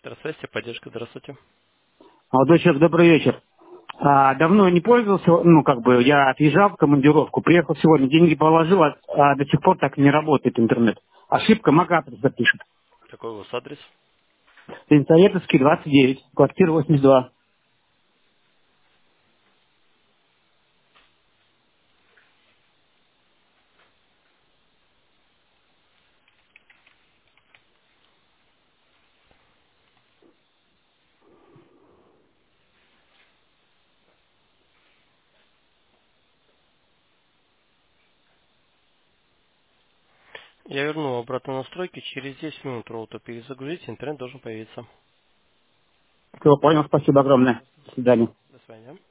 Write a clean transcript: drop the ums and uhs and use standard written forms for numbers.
Здравствуйте, поддержка, здравствуйте. Молодой человек, добрый вечер. Давно не пользовался, я отъезжал в командировку, приехал сегодня, деньги положил, до сих пор так и не работает интернет. Ошибка, МАК-адрес запишет. Какой у вас адрес? Ленсоветовский, 29, квартира 82. Я вернул обратно настройки. Через 10 минут роутер перезагрузите, интернет должен появиться. Все, понял, спасибо огромное. До свидания. До свидания.